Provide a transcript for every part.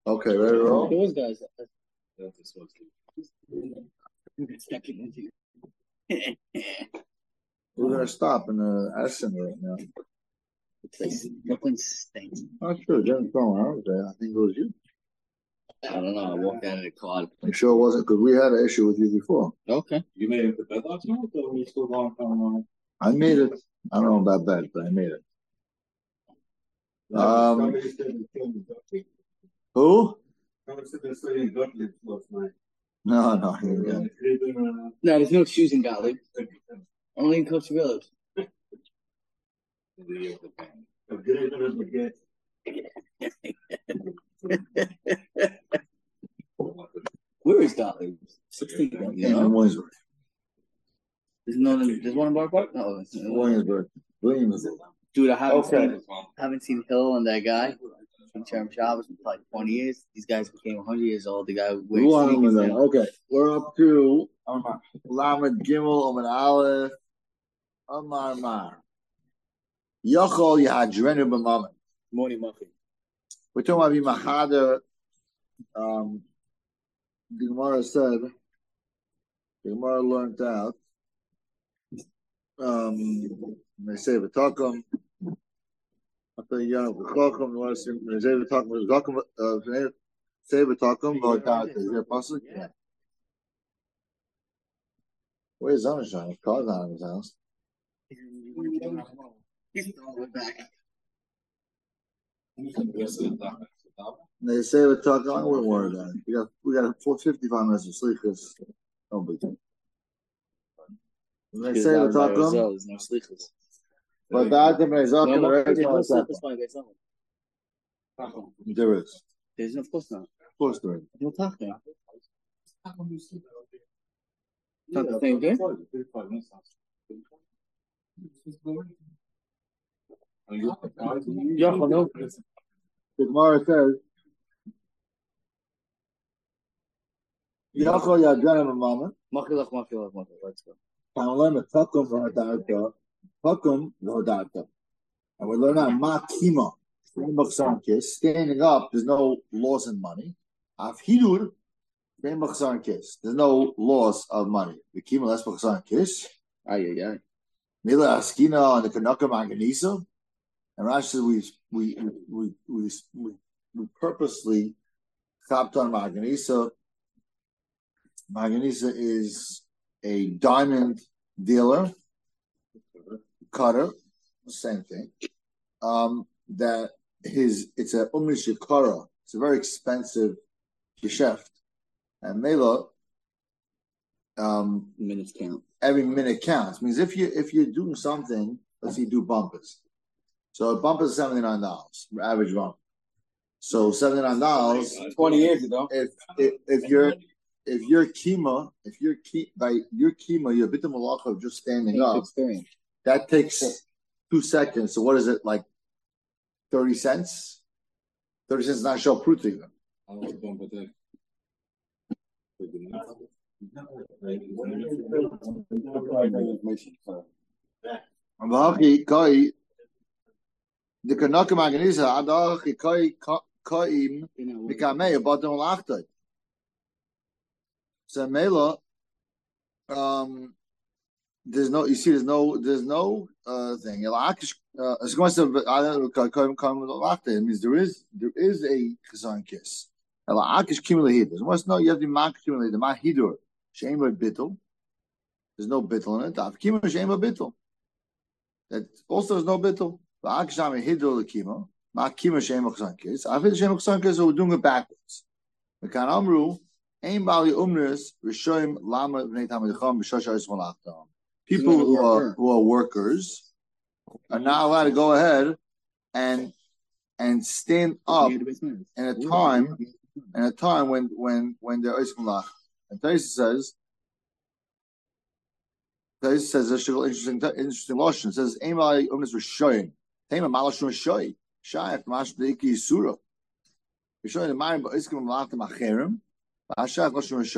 Okay, ready to roll? Those guys. We're gonna stop in the Essen right now. Brooklyn stinks. Not sure. Didn't go around there. I think it was you. I don't know. I walked out of the car. You sure it wasn't? Because we had an issue with you before. Okay. You made it to bed last night, or were you still going on? I made it. I don't know about that, but I made it. Who? Somebody said they're studying Gottlieb last night. No. No, there's no excuse in Gottlieb. Only in Coach Village. Where is Gottlieb? 16. In Williamsburg. There's one in Bar Park? No, it's Williamsburg. Dude, I haven't seen Hill and that guy from Sherm Shabbos in like 20 years. These guys became 100 years old. The guy wears sneakers now. Okay, we're up to Lamed Gimel Amid Aleph Amar Mar. Yochol Yahadrenu B'Mamet. Morning muffin. We're talking about Bimachada. The Gemara said, the Gemara learned out. They say V'Takum. After Yom V'Chokum, the Gemara says they say V'Takum. Say V'Takum. V'Takum. Is there a pasuk? Yeah. Where's Zonashine? His car's not in his house. They say we're talking. I wouldn't worry about it. We got 455 minutes of slichus. No big deal. They say we're talking. There's no slichus. But that there is. There's no, of course not. Of course there is. No talking. Not the same thing. The Gemara says, Yachol Yadrenu B'Mamet. Machilach. Let's go. And we learn Takum V'Hodarta. And we learn that Makima, standing up, there's no loss in money. Afhidur, there's no loss of money. Vikima less Machsar Kish. Ay. Mila Askina on the Kanaka Manganisa. And Rashi says we purposely chopped on Manganisa. Manganisa is a diamond dealer, cutter, same thing. It's a umishikara. It's a very expensive geschäft, and Mela. Minutes count. Every minute counts. Means if you're doing something, let's say you do bumpers. So a bumper is $79, average bumper. So $79. 20 years ago. If your kima, your bitum malacha of just standing up, experience. That takes 2 seconds. So what is it, like 30 cents? 30 cents is not show proof even. The Kanaka Manganisa, Adachi Kaim, Mikamei, bottom of Achtai. So Mela, there's no thing. It means there is a Chazan kiss. There's must know you have to mark accumulate the Mahidur. Shame of bittul. There's no bittul in it. Avkima shame of bittul. That also is no bittul. V'aksham hidul lekima. Ma'akima shame of Chazan kiss. After shame of Chazan kiss, we're doing it backwards. Mekan amru. People who are workers are not allowed to go ahead and stand up in a time when they're ismalach. And Taisa says this interesting lotion. It says Aimai Umnis Rishoyim. Taima Malashun Shoy. Shayach Mash Deiki Surah. Rishoyim the Marim Iskim Malachim Acherim. That's why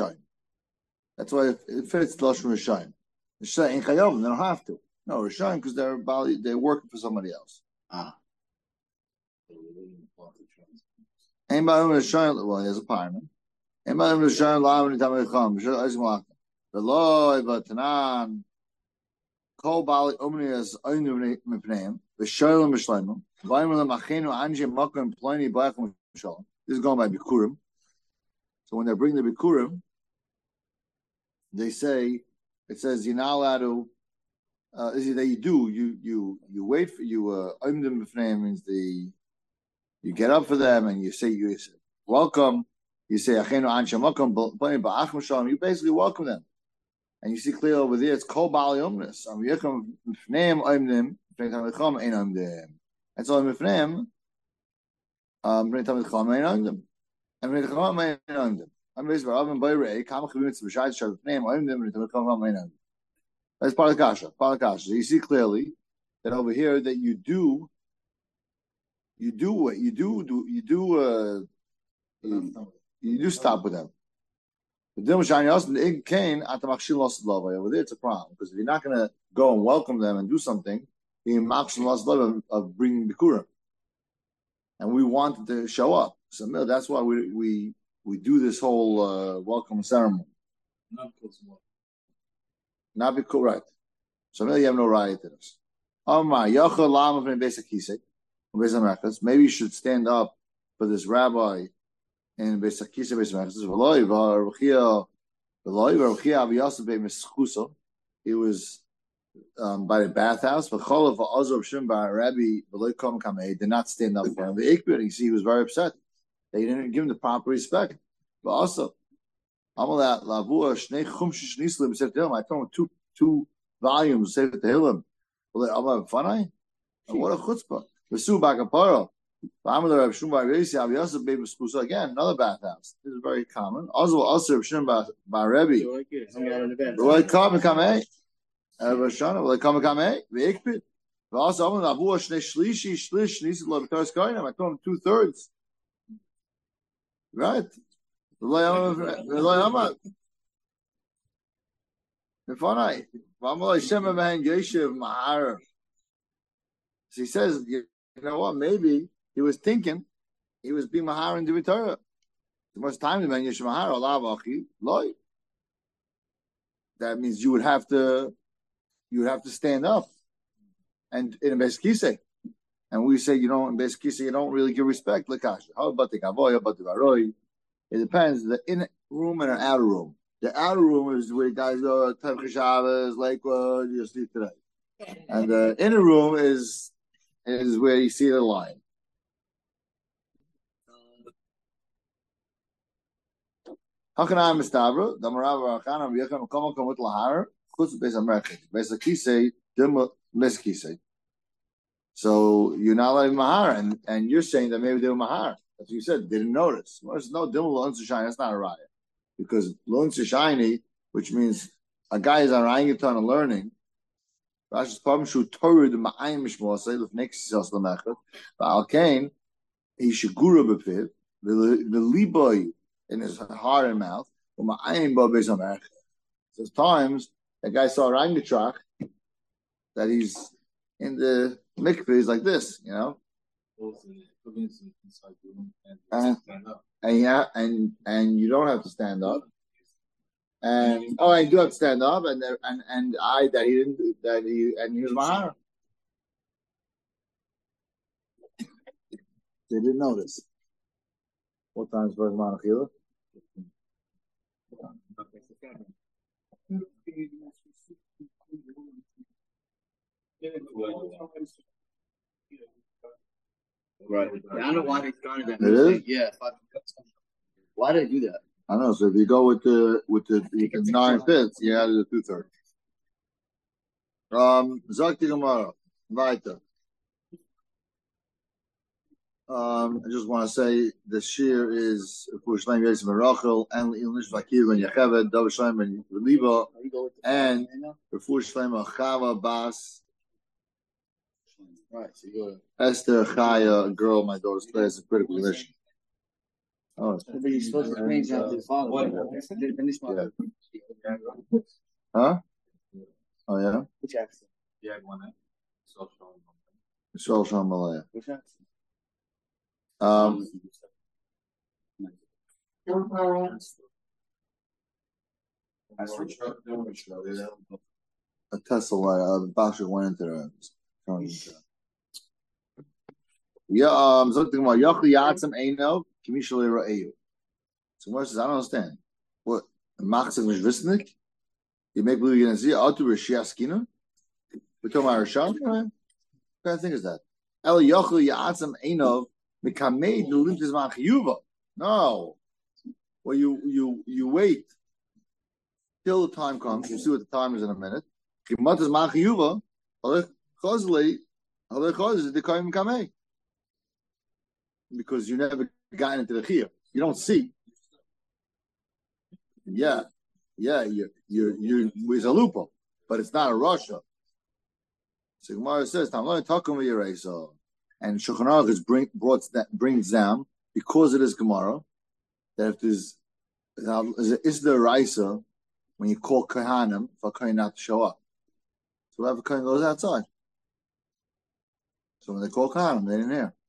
it fits Lashon Rishayim. Rishayim ain't chayom, they don't have to. No, Rishayim because they're working for somebody else. Well, he has a parliament. Veloy v'tanan kol bali umnias oinu mipneim v'sholim v'shleimim v'ayim l'machenu anje makom ploni b'achim shalom. This is going by Bikurim. So when they bring the Bikurim, they say, it says you're not allowed to. Is it that you wait for you oimdim b'fneim means you get up for them and you say welcome. You say achenu anje makom ploni b'achim shalom. You basically welcome them. And you see clearly over there, it's kol bali omnis. That's all mifneim. Bnei tamid chacham ein omdim. And bnei chacham ein omdim. I'm based by Avin Bayrei. Kam chavimitz b'shayt shav mifneim omdim. Bnei tamid chacham ein omdim. That's part of the kasha. Part of the kasha. So you see clearly that over here that you do stop with them. Over there, it's a problem because if you're not going to go and welcome them and do something, you're of bringing bikurim, and we wanted to show up. So that's why we do this whole welcome ceremony. Not be correct. So you have no right to this. Maybe you should stand up for this rabbi. And Besakisa Besakisa Veloy Varchia Aviyasu he was by the bathhouse. V'cholav Azov Shim Bar Rabbi Veloy Kom Kamei did not stand up for him. The Ikbir, you see, he was very upset. They didn't give him the proper respect. But also, Amalat Lavua Shnei Chumsh Shnislim Sefer Tehillim. I told him two volumes Sefer Tehillim. Amalat Fanai. What a chutzpah. V'su Bakaparo. Again, another bathhouse. This is very common. Also, Shim by Rebbe. Like come kamei. Vashana, like come kamei. Veikpit. Also, I'm gonna avoid shlishi shlish. Nisi lo b'taras koinam. I told him 2/3. Right. Nefanai. V'amalei shema mehen yeshiv mahar. So he says, you know what? Maybe. He was thinking, he was being mahar in the Torah. The most time the man yesh mahar alav achi loy. That means you would have to stand up, and in a beskise, and we say in beskise you don't really give respect. Lekash. How about the kavoy? How about the varoi? It depends. The inner room and an outer room. The outer room is where guys go Tevche Shabbos, Lakewood, you sleep today, and the inner room is where you see the line. How can I mistavra? The Marav Arachana V'Yachem Komo Komut Lahar Chutz Beis Hamerchik Beis Hakisei Dim Beis Hakisei. So you're not letting mahar, and you're saying that maybe they were mahar. As you said, they didn't notice. Well, there's no dim lo shiny. That's not a raya because lo shiny, which means a guy is orangutan and learning. Rashi's problem should Torah the ma'ayim mishmor say the next sas lemechet. But al kain he should gura bepiv the liboy in his heart and mouth. So there's times that guy saw orangutan that he's in the mikveh, he's like this, and you don't have to stand up. And I do have to stand up, and he was mahar. They didn't notice. What time is first manachila? Right. I don't know why they started that. It is? Yeah. Why did they do that? I don't know. So if you go with the 9/5, you add the 2/3. Zakti Gemara. Weiter. I just want to say the shir is for Shleim Yosef and Rachel and Ilnish Vakir ben Yecheved, David Shleim ben Liba, and for Shleim Chava Bas. Right, so you go Esther Chaya, a girl my daughter's plays a critical position. Oh, but you're supposed to change that to the father. Yeah. Huh? Oh yeah. Which accent? Yeah, one. Shol Malaya. Which accent? A Tesla, the Basha went into the. Yeah, something about Yachli Yatzim Eino, Kimishal Ra'eu. So Moshe says, I don't understand. What? Machzik Mishvisnik? You make believe you're going to see Atu Rishiaskina? We're talking about Rishon? What kind of thing is that? El Yachli Yatzim Eino, Mikamei Nulimtis Machiyuva. No. Well, you wait till the time comes. You'll see what the time is in a minute. Kimatas Machiyuva, Chazli, the Kaim Kamei. Because you never got into the Chiyah. You don't see. Yeah, you're with a loophole, but it's not a Russia. So Gemara says, "Tamlo takum v'yirei." And Shulchan Aruch brings down, because it is Gemara, that if there's is the Raisa when you call Kohanim for a Kohen not to show up, so whatever Kohen goes outside. So when they call Kohanim, they didn't hear.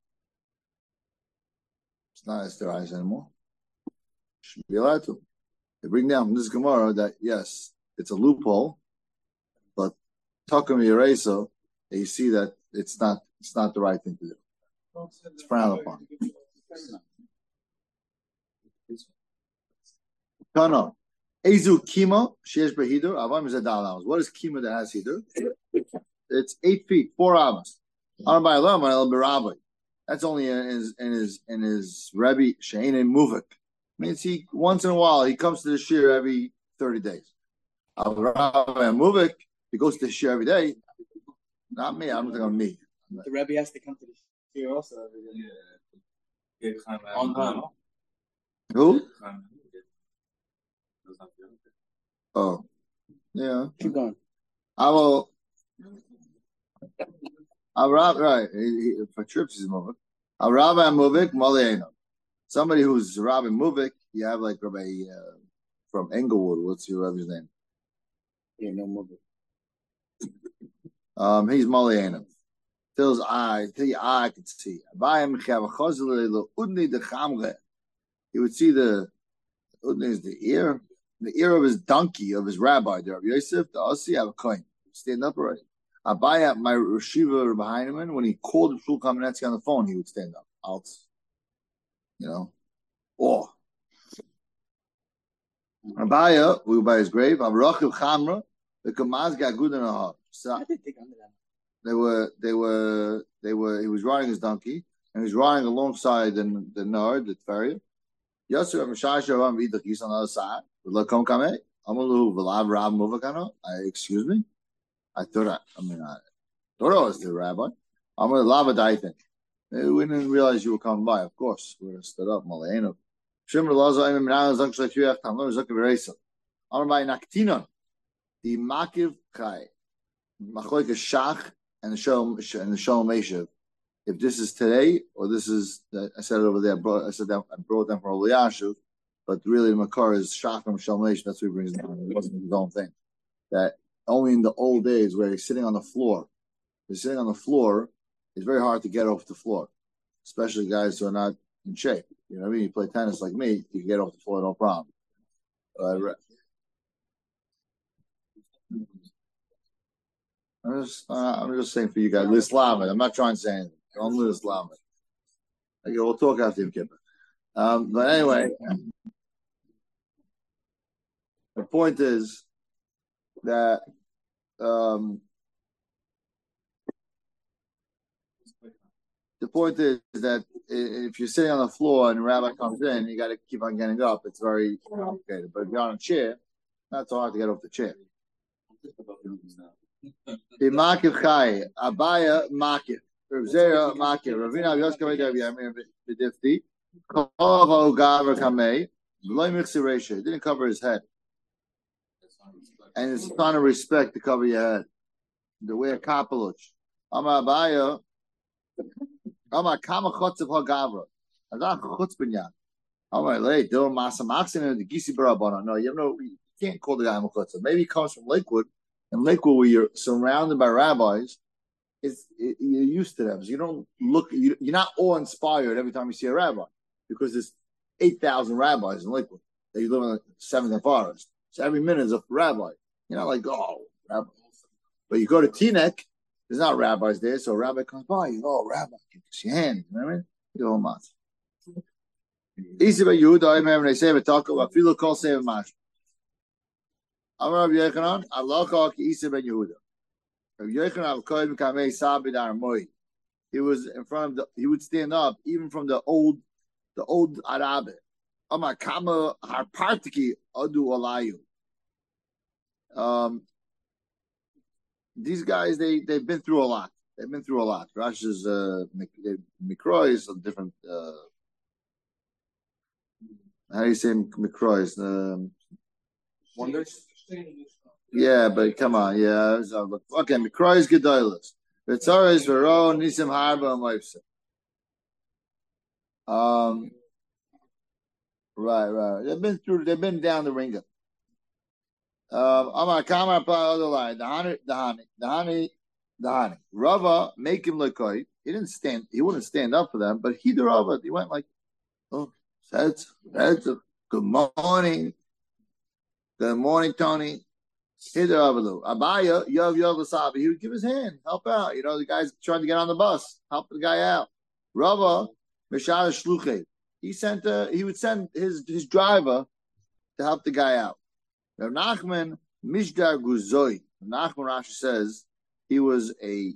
It's not as the Raisa anymore. Should be allowed to. They bring down from this Gemara that yes, it's a loophole, but Takum Yeresa, you see that it's not the right thing to do. It's frowned upon. Kana, Ezu Kima, Shesh Behidur, Avam is a Dalam. What is Kima that has Hidur? It's 8 feet, 4 Amas. That's only in his Rebbe Shein Muvik. Means he once in a while he comes to the shir every 30 days. Muvik, he goes to the shir every day. Not me. I don't think I'm me. The Rebbe has to come to the shir also every day. On time. Who? Oh, yeah. Keep going. Right. For trips is Muvik. Rabbi Muvik Maleino. Somebody who's Rabbi Muvik, you have like Rabbi from Englewood. What's your Rabbi's name? Yeah, no Muvik. He's Maleino. Till your eye could see. He would see the udni is the ear of his donkey, of his rabbi, the Rabbi Yosef, the Asi, have a coin. Stand up already. Abaya, my Rashiva behind him, when he called Shul Kamenetsky on the phone, he would stand up. Abaya, we were by his grave. Avrachiv Chamra, the Kamaz Gagud and Ahab. So he was riding his donkey, and he was riding alongside the Nard, the Tveria. Yosef Mishasha Ram Vidakis on the other side. Excuse me? I thought it was the rabbi. I'm going to lava daiten. We didn't realize you were coming by. Of course, we would have stood up. Malaino. Shimmer Lazo Imam Minan Zakshak Yuach Tamlo Zakir Resa. I'm by Naktinon. The Makiv Kai. Machoik Shach and the Shalom Meshav. If this is today or this is, I said it over there. I brought them from Oliyashu, but really the Makar is Shach from Shalom Meshav. That's what he brings down. It wasn't his own thing. That only in the old days where he's sitting on the floor. He's sitting on the floor. It's very hard to get off the floor, especially guys who are not in shape. You know what I mean? You play tennis like me, you can get off the floor, no problem. I'm just saying for you guys, Islam. I'm not trying to say anything. Don't Islam. Okay, we'll talk after Yom Kippur. But anyway, the point is that if you're sitting on the floor and the rabbi comes in, you got to keep on getting up. It's very complicated. But if you're on a chair, not so hard to get off the chair. The Makif Chai, Abaya Makif, Rav Zera Makif, Ravina Yoskavay Yamir B'Difti, Kavav Gavar Kamei, V'loy Mixi Reisha. He didn't cover his head. And it's a sign of respect to cover your head. To wear kapeluch. Ama Abaya, Ama Kama Chotzev HaGavra. Azach Chutzbinyan. Ama Lei, Dil Masa Maxin and the Gisi Barabana. No, you can't call the guy Mechotzev. Maybe he comes from Lakewood. In Lakewood, where you're surrounded by rabbis, you're used to them. So you don't look, you're not awe-inspired every time you see a rabbi, because there's 8,000 rabbis in Lakewood. They live in the 7th Forest. So every minute is a rabbi. You're not like, oh, rabbi. But you go to Teaneck, there's not rabbis there, so a rabbi comes by, you go, oh, rabbi, kiss your hand. You know what I mean? You go, mat. Easy by Yehuda, I remember they say, but talk about Filo Kol Seven Mash. Amar Rabbi Yochanan, Allah Kal Ki Isa Ben Yehuda. Rabbi Yochanan Kohen Kamei Sabid Armoi. He was in front of he would stand up even from the old Arabic. Amar Kama Harpartiki Adu Alayu. These guys, they've been through a lot. They've been through a lot. Rashi's Mikroy is a different. How do you say Mikroy? Wonders. Yeah, but come on, yeah. Okay, Mikroy is Gedolos. V'tzara is Vero Nisim Harba Moifse. Right. They've been down the ringer. Amar Kamar Pa other line. Dahani. Rava make him look like he wouldn't stand up for them, but he the Rava, he went like, oh, that's good morning. Good morning, Tony. He the Rava Abaya, Yov Lasabi, he would give his hand, help out. You know, the guy's trying to get on the bus, help the guy out. Rava, Mishara Shluche. He would send his driver to help the guy out. Now Nachman Mishdar Guzoi. Nachman Rashi says he was a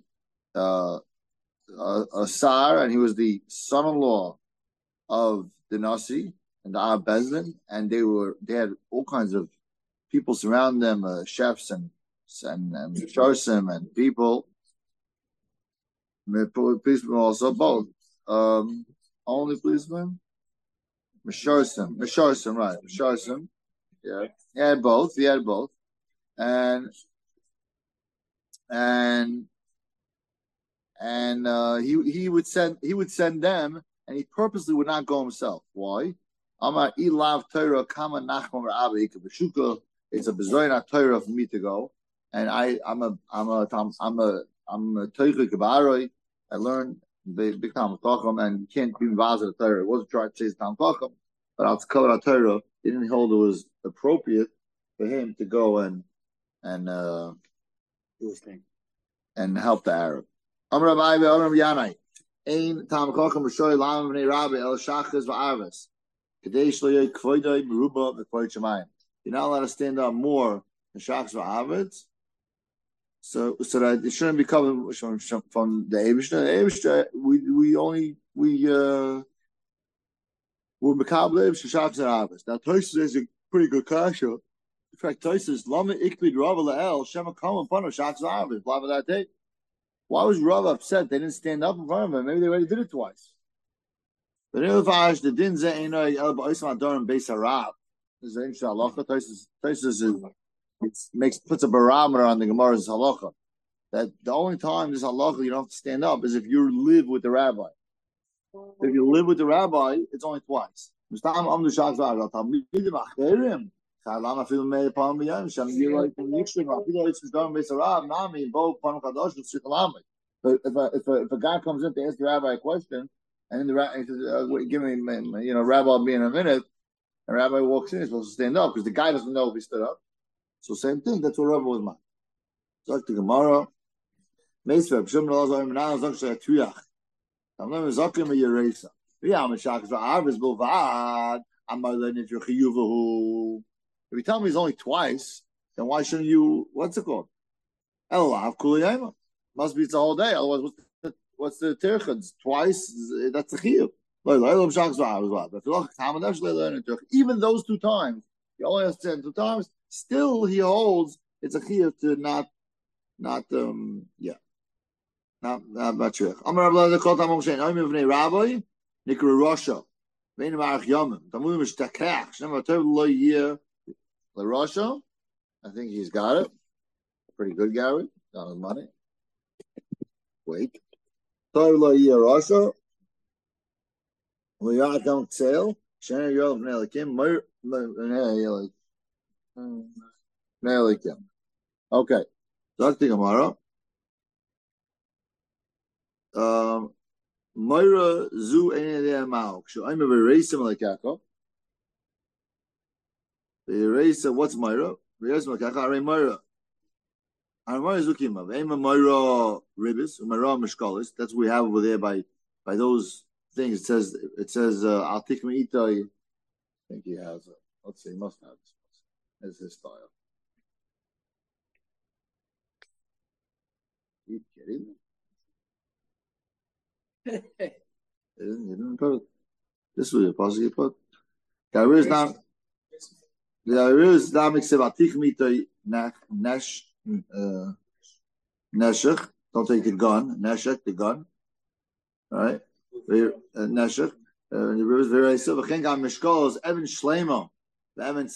sar, and he was the son-in-law of the Nasi and the Ab Bezdin, and they had all kinds of people surround them, chefs and sharsim and people. Policemen also both. Only policemen. Misharsim, right? Misharsim. Yeah, he had both. And he would send them, and he purposely would not go himself. Why? Amar ilav Torah kama nachman ra'abe ikabashuka. It's a bezoyna Torah for me to go, and I'm a Torah kabaroi. I learned the big time of Tacham, and you can't be involved in the Torah. It wasn't trying to chase Tam Tacham, but I'll cover the Torah. He didn't hold it was appropriate for him to go and help the Arab. Amar Rabbi Amar Yanai. Ein Tam Chacham Rishoy Lam Bnei Rabbi El Shachas VaArves. Kadesh Lo Yoy Kvoidoi Meruba V'Kvoid Shemayim. You're not allowed to stand up more in Shachas VaArves. So that it shouldn't be covered from the Eibishter. The Eibishter, we're Mekabel Shachas VaArves. Now Tosis is a pretty good kasha. In fact, Tosis Lama Ikbid Rava La'el Shema Kam in front of Shachas VaArves. Blah blah that day. Why was Rav upset? They didn't stand up in front of him. Maybe they already did it twice. But in the din ze enoy el ba'isman dorim beis harav. This is an interesting halacha. Tosis puts a barometer on the Gemara's halacha. That the only time this halacha you don't have to stand up is if you live with the rabbi. If you live with the rabbi, it's only twice. If a guy comes in to ask the rabbi a question, and the rabbi says, "Give me, rabbi, I'll be in a minute," and the rabbi walks in, he's supposed to stand up because the guy doesn't know if he stood up. So same thing. That's what rabbi was mad. So the Gemara, if you tell me it's only twice, then why shouldn't you? What's it called? Elav must be it's a whole day. Otherwise, what's the tirchad? Twice, that's a chiyuv. Even those 2 times, he only has 2 times. Still, he holds it's a chiyuv to not shayach. Amar Rabbi Kol Tamam Shein Oim Vnei Rabbi Nikra Rosha Vein Marach Yomim Tamudim Shtakach Shem Atov Lo Yeh LaRosha. I think he's got it. Pretty good, Gary. Got his money. Wait. Tov Lo Yeh Rosha Lo Yacham Tzel Shem Yov Vnei Elikim Vnei Elikim. Okay. Dr. Gemara. Moira zu ein der Mao. So I'm a racing like Yaakov. The Reisa, what's Myra? Reisa Makaka Myra. Armar is Ukima. Ema Myra Ribis, Myra Mishkalis. That's what we have over there by those things. It says I'll take me eat. I think he has it. Let's see, he must have this. That's his style. Are you kidding me? He didn't put it. This was a possible put. There is not except Atik Mita Nesh Neshech. Don't take the gun. Neshech, the gun. All right. Neshech. The rivers very so. V'chen gam mishkos Evan Shleimo. Evan.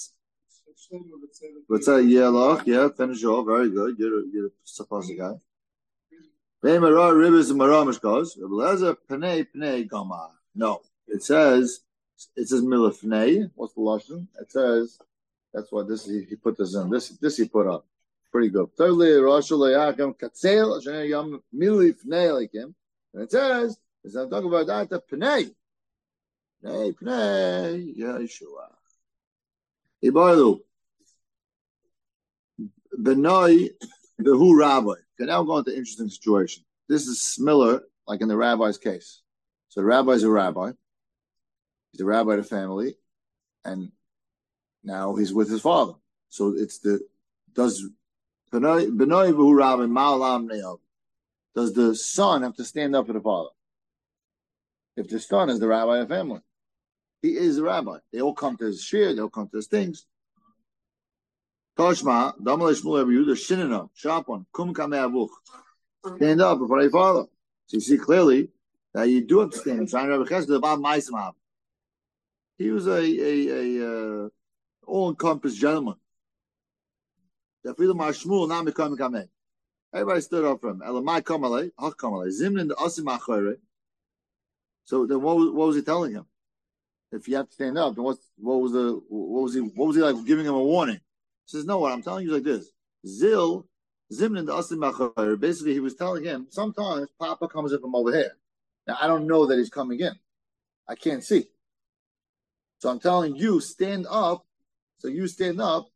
What's that? Yeah, finish off. Very good. You're supposed to guy. Ve'marah rivers and marah mishkos. Rebelezer pnei gama. No, it says milafnei. What's the lashon? It says that's what this he put this in. This he put up. Pretty good. Thirdly, Rashulayakim Katzel Yam Milifnei like him. And it says, as I'm talking about that, the Pnei. Pnei, Yeshua. Ibarlu. Benoi, the who rabbi. Okay, now we're going to an interesting situation. This is similar, like in the rabbi's case. So the rabbi is a rabbi. He's the rabbi of the family. And now he's with his father. So it's does the son have to stand up for the father? If the son is the rabbi of the family, he is the rabbi. They all come to his shir, they all come to his things. Stand up before your father. So you see clearly that you do have to stand. He was a all-encompassed gentleman. Everybody stood up for him. So then what was he telling him? If you have to stand up, then what was he like giving him a warning? He says, no, what I'm telling you is like this. Zimnin the Asim Machayr, basically he was telling him, sometimes Papa comes in from over here. Now I don't know that he's coming in. I can't see. So I'm telling you, stand up. So you stand up.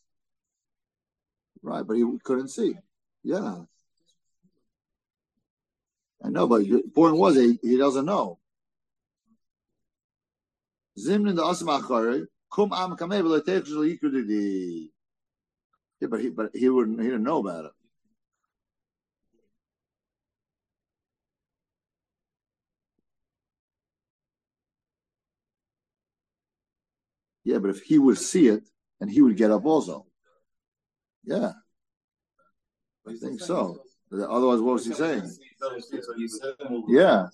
Right, but he couldn't see. Yeah. I know, but the point was he doesn't know. Zimnin the Asim Machayr, Kum Am Kameh Yikudidi. Yeah, but he didn't know about it. Yeah, but if he would see it, and he would get up also. Yeah. I think so. Otherwise, what was he saying? Yeah.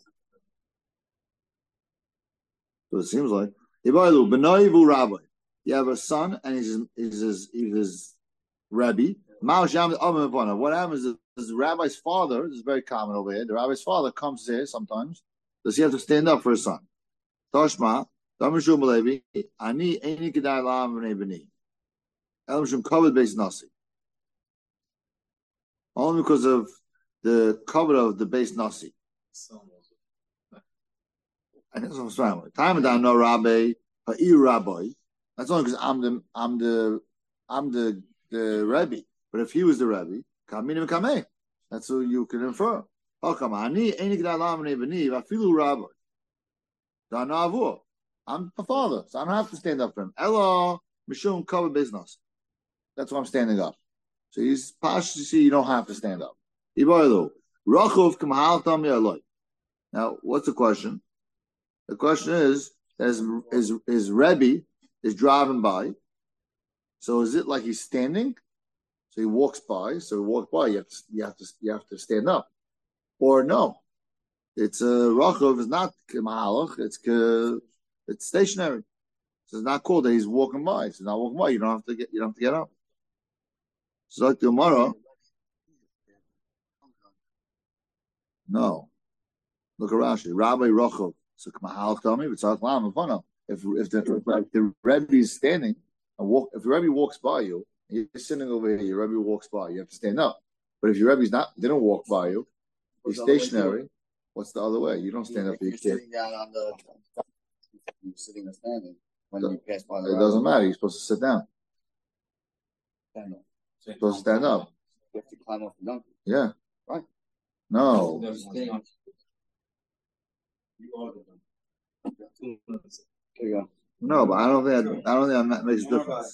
So it seems like you have a son, and he's his Rabbi. What happens is the rabbi's father, this is very common over here, the rabbi's father comes here sometimes. Does he have to stand up for his son? Toshma, covered base nasi. Only because of the cover of the base nasi. And that's what I'm saying. Time down no rabbi, rabbi. That's only because I'm the rabbi. But if he was the rabbi, that's who you can infer. I'm the father, so I don't have to stand up for him. Ella Mishum cover business. That's why I'm standing up. So he's partially see you don't have to stand up. Now, what's the question? The question is his Rebbe is driving by. So is it like he's standing? So he walks by. You have to stand up, or no? It's Rachov is not Mahalach. It's stationary. So it's not called that he's walking by. It's not walking by. You don't have to get up. So like the Gemara. No. Look at Rashi. Rabbi Rachov. So Mahalach tell me if the Rebbe is standing and if the Rebbe walks by you, you're sitting over here, your Rebbe walks by, you have to stand up. But if your Rebbe's didn't walk by you, he's stationary. What's the other way? You don't stand up. You're sitting down on the. You're sitting or standing. when you pass by the It doesn't matter. You're supposed to sit down. Stand up. You're supposed to stand up. You have to climb off the donkey. Yeah. Right. No. There you go. No, but I don't think that makes a difference.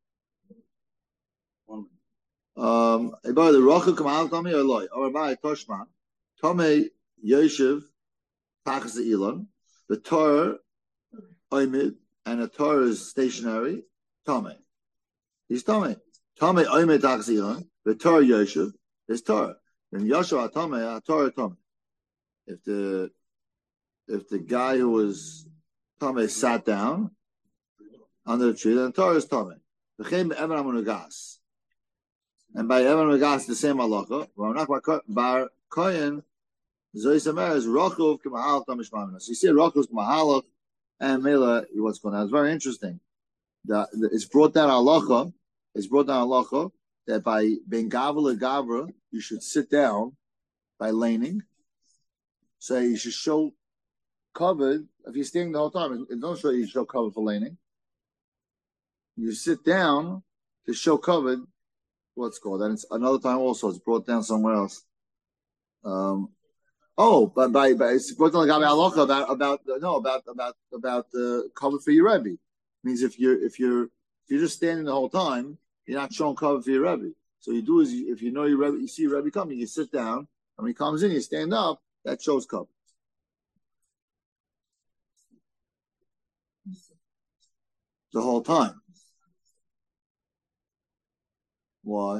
About the Rocha come out Tommy or Loy or by Toshma, Tommy Yoshev Tachas the Elon, the Torah Oimid, and the Torah is stationary. Tommy, he's Tommy. Tommy Oimid Tachas the Elon, the Torah Yoshev is Torah. And Yoshev Tommy, Torah Tommy. If the guy who was Tommy sat down under the tree, then the Torah is Tommy. And by Evan Regas, the same halacha. Bar Kohen, Zoysamer is Rachov Kamahal Tamish Mamina. So you see Rachov Kamahal and Mela, what's going on? It's very interesting. It's brought down halacha. That by being Gavra Gavra, you should sit down by laning. So you should show covered. If you're standing the whole time, it don't show you show covered for laning. You sit down to show covered. What's called, and it's another time also. It's brought down somewhere else. But it's brought down halacha about cover for your Rebbe. Means if you're just standing the whole time, you're not showing cover for your Rebbe. So you do is if you know your Rebbe, you see your Rebbe coming, you sit down, and when he comes in, you stand up. That shows cover. The whole time. Why?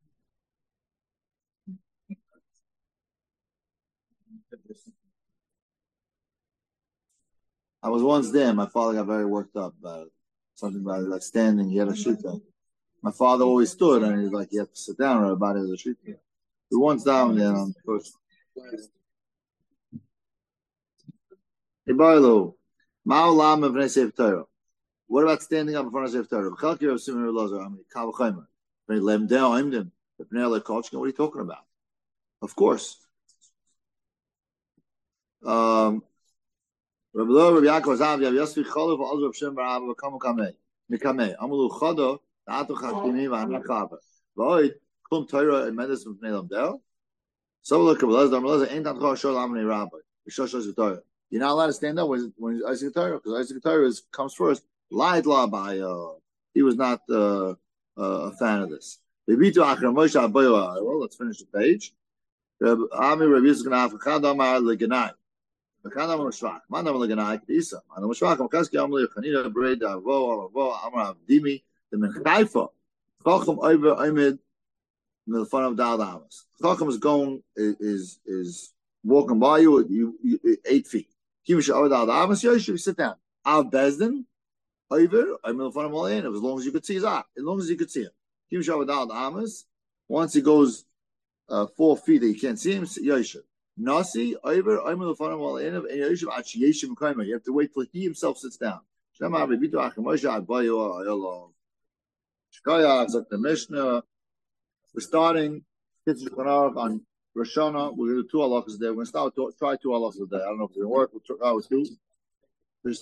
I was once there. My father got very worked up about it. Something about it, like standing. He had a shita. My father always stood, and he's like, "You have to sit down, or about it as a shita." We once down there on first. Hey, Barlo, Ma'olam of Nesef Torah. What about standing up in front of Nesef Torah? What are you talking about? Of course. Rabbi Yaakov Zav Yav Yosef Cholov Oz Rav Shem Bar Abba Kamu Kamei Mikamei Amulu Chodo Ta'atu Chachimi V'Hanachava V'Oid Kum Torah and Medicine B'nei Lamdel. So look, Rabbi Lezer Ain't Tancho Shor Lamnei Rabbi V'Shosh Torah. You're not allowed to stand up when he's Isaac Torah because Isaac Torah comes first. Lied la by he was not a fan of this. Well, let's finish the page. Ami Rabbi Yisrael Ganaf Chadamar Leganai. Chadamar Mishrak. Manam Leganai Kedisa. Manam Mishrak. Makaski Amli Chanina Breid Avo Amar Avdimi the Menchaifa. Chacham Over Ahmed Milfan of Dal Damas. Chacham is going is walking by you 8 feet. Kimish Over Dal Damas. You should sit down. Av Bezdin. Over I'm Milfan of Malayan. As long as you could see his eye. As long as you could see him. Kimish Over Dal Damas. Once he goes 4 feet that you can't see him, Yoshev. Nasi, over, I'm the fun of all end of Yoshev at Yeshiv Kaimer. You have to wait till he himself sits down. Shema Rebito Achimosha Abayo Ayolo. Shkaya, it's like the Mishnah. We're starting Kitzur Chanarach on Rosh Hashanah. We're going to do 2 halachas there. We're going to try 2 halachas a day. I don't know if it's going to work. We'll do. We'll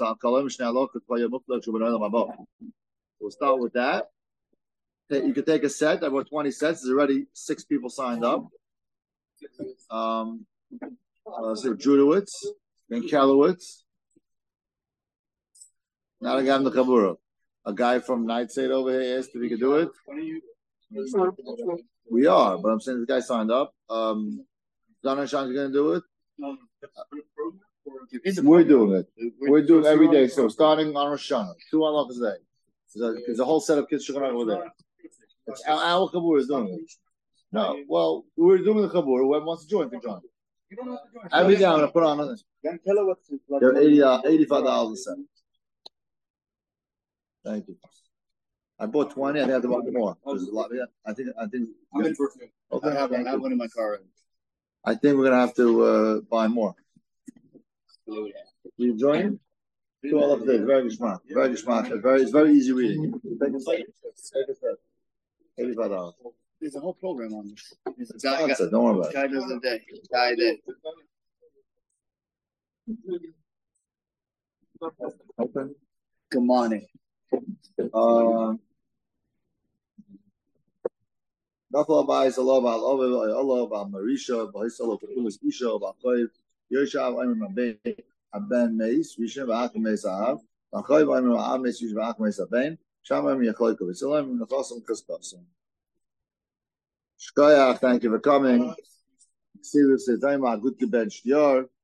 start with that. You could take a set. I bought 20 sets. There's already 6 people signed up. So Judowitz, then Kelowitz. Now I got the Kabura. A guy from Nightside over here asked if he could do it. We are, but I'm saying this guy signed up. John and Sean's going to do it. We're doing it. We're doing it every day. So starting on Rosh Hashanah, 2 halachas a day. There's a whole set of kids over there. It's our Kabur is doing it. No, well, we're doing the Kabur. Whoever wants to join can join. Every day I'm going to put on this. They're $85 a set. Thank you. I bought 20. I think I have to buy more. There's a lot. Yeah, I think. Okay. I have one in my car. I think we're going to have to buy more. You join? 2 halachas a day. Very smart. Very smart. It's very easy reading. $85. There's a whole program on this. Don't worry about it. Guy does a day. Guy that. Okay. Come on in. Nafal Abayis Allah Bal Ovel Allah Bal Marisha Bahis Allah Kulis Isha Bal Koyev Yoshav Ayman Aben Meis Rishon V'Akim Meis Av Achoyev Ayman Av Meis Rishon V'Akim Meis Aben Shamam Yachoy Kovisalim Nechasim Kaskasim. Shkoyach, thank you for coming. See, we say, "Time out, good to bench your."